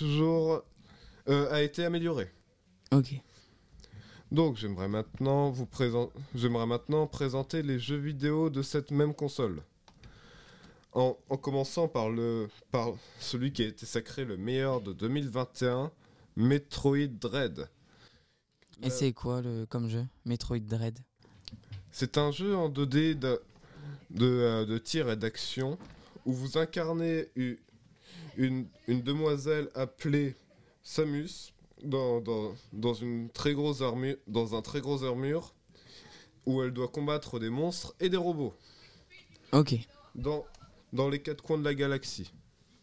a été améliorée. Ok. Donc j'aimerais maintenant présenter les jeux vidéo de cette même console. En commençant par celui qui a été sacré le meilleur de 2021, Metroid Dread. Et c'est quoi comme jeu Metroid Dread? C'est un jeu en 2D de tir et d'action où vous incarnez une demoiselle appelée Samus dans une très grosse armure, dans un très gros armure où elle doit combattre des monstres et des robots. Ok. Dans les quatre coins de la galaxie.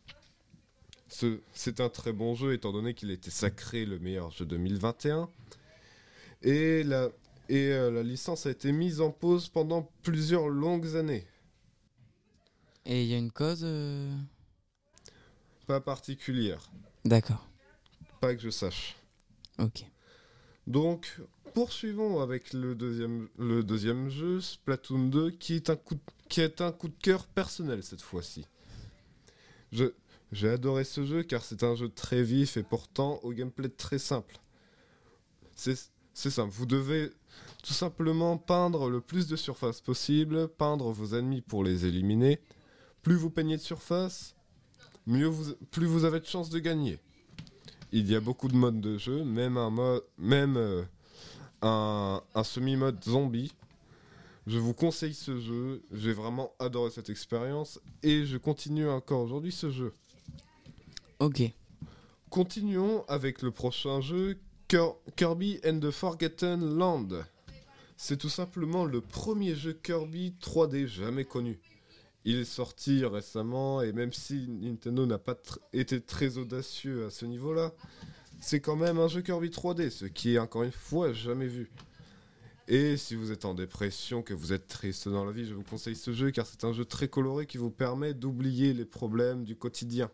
C'est un très bon jeu étant donné qu'il a été sacré le meilleur jeu 2021. Et la licence a été mise en pause pendant plusieurs longues années. Et il y a une cause Pas particulière. D'accord. Pas que je sache. Ok. Donc, poursuivons avec le deuxième jeu, Splatoon 2, qui est un coup de cœur personnel cette fois-ci. J'ai adoré ce jeu car c'est un jeu très vif et pourtant au gameplay très simple. C'est simple, vous devez tout simplement peindre le plus de surface possible, peindre vos ennemis pour les éliminer. Plus vous peignez de surface, plus vous avez de chances de gagner. Il y a beaucoup de modes de jeu, même un semi-mode zombie. Je vous conseille ce jeu, j'ai vraiment adoré cette expérience et je continue encore aujourd'hui ce jeu. Ok. Continuons avec le prochain jeu, Kirby and the Forgotten Land. C'est tout simplement le premier jeu Kirby 3D jamais connu. Il est sorti récemment et même si Nintendo n'a pas été très audacieux à ce niveau-là, c'est quand même un jeu Kirby 3D, ce qui est encore une fois jamais vu. Et si vous êtes en dépression, que vous êtes triste dans la vie, je vous conseille ce jeu car c'est un jeu très coloré qui vous permet d'oublier les problèmes du quotidien.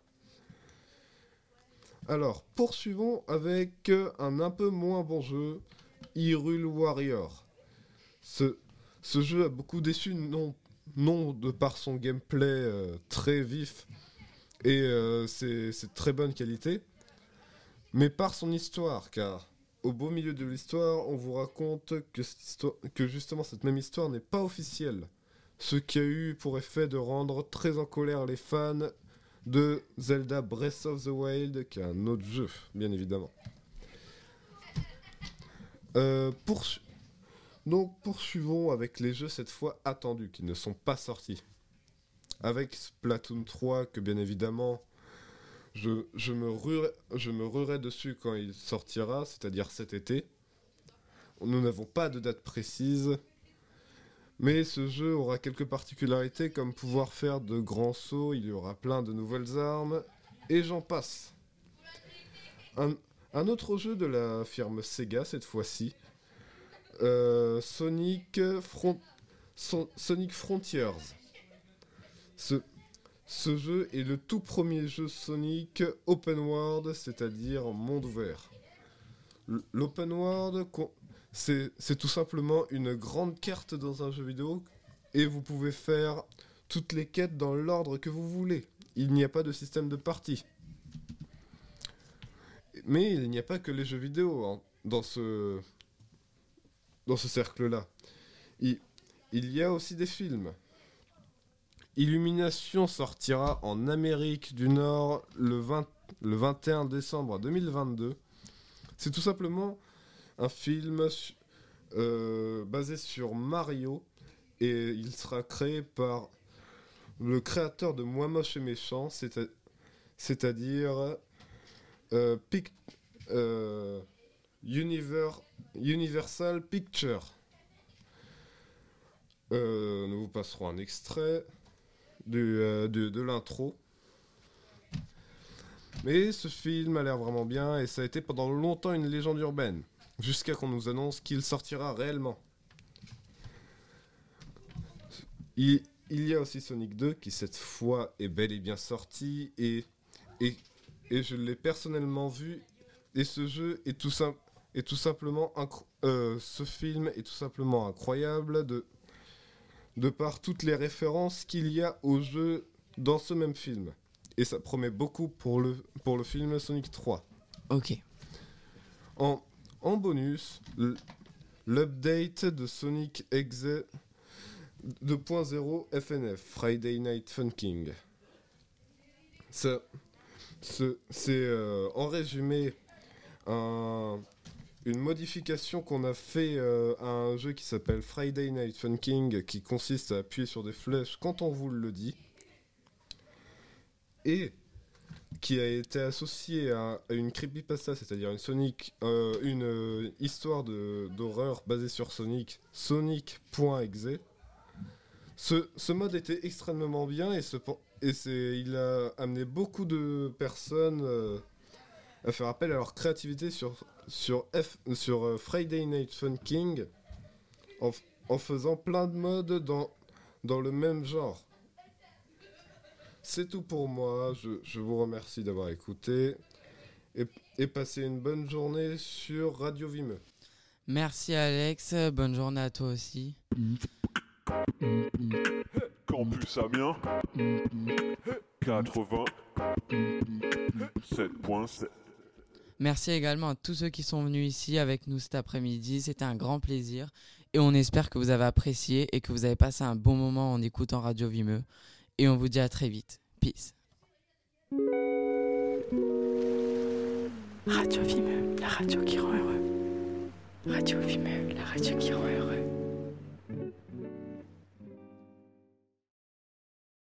Alors, poursuivons avec un peu moins bon jeu, Hyrule Warrior. Ce jeu a beaucoup déçu, non de par son gameplay très vif et c'est très bonne qualité, mais par son histoire, car au beau milieu de l'histoire, on vous raconte que justement cette même histoire n'est pas officielle, ce qui a eu pour effet de rendre très en colère les fans de Zelda Breath of the Wild, qui est un autre jeu, bien évidemment. Donc poursuivons avec les jeux cette fois attendus, qui ne sont pas sortis. Avec Splatoon 3, que bien évidemment, je me ruerai dessus quand il sortira, c'est-à-dire cet été. Nous n'avons pas de date précise, mais ce jeu aura quelques particularités comme pouvoir faire de grands sauts, il y aura plein de nouvelles armes, et j'en passe. Un autre jeu de la firme Sega cette fois-ci, Sonic Frontiers. Ce jeu est le tout premier jeu Sonic Open World, c'est-à-dire monde ouvert. L'Open World, c'est tout simplement une grande carte dans un jeu vidéo et vous pouvez faire toutes les quêtes dans l'ordre que vous voulez. Il n'y a pas de système de partie. Mais il n'y a pas que les jeux vidéo dans ce cercle-là. Il y a aussi des films. Illumination sortira en Amérique du Nord le 21 décembre 2022. C'est tout simplement un film basé sur Mario et il sera créé par le créateur de Moi Moche et Méchant, c'est-à-dire Universal Pictures. Nous vous passerons un extrait de l'intro. Mais ce film a l'air vraiment bien et ça a été pendant longtemps une légende urbaine, jusqu'à qu'on nous annonce qu'il sortira réellement. Il y a aussi Sonic 2 qui cette fois est bel et bien sorti et je l'ai personnellement vu et ce jeu est tout simplement ce film est tout simplement incroyable de par toutes les références qu'il y a au jeu dans ce même film. Et ça promet beaucoup pour le film Sonic 3. Ok. En bonus, l'update de Sonic Exe 2.0 FNF, Friday Night Funkin'. C'est en résumé une modification qu'on a fait à un jeu qui s'appelle Friday Night Funkin', qui consiste à appuyer sur des flèches quand on vous le dit, et qui a été associé à une creepypasta, c'est-à-dire une histoire d'horreur basée sur Sonic, Sonic.exe. Ce mode était extrêmement bien il a amené beaucoup de personnes à faire appel à leur créativité sur Friday Night Funkin' en faisant plein de modes dans le même genre. C'est tout pour moi, je vous remercie d'avoir écouté et passez une bonne journée sur Radio Vimeux. Merci Alex, bonne journée à toi aussi. Campus Amiens 87.7. Merci également à tous ceux qui sont venus ici avec nous cet après-midi, c'était un grand plaisir et on espère que vous avez apprécié et que vous avez passé un bon moment en écoutant Radio Vimeux. Et on vous dit à très vite. Peace. Radio Vimeux, la radio qui rend heureux. Radio Vimeux, la radio qui rend heureux.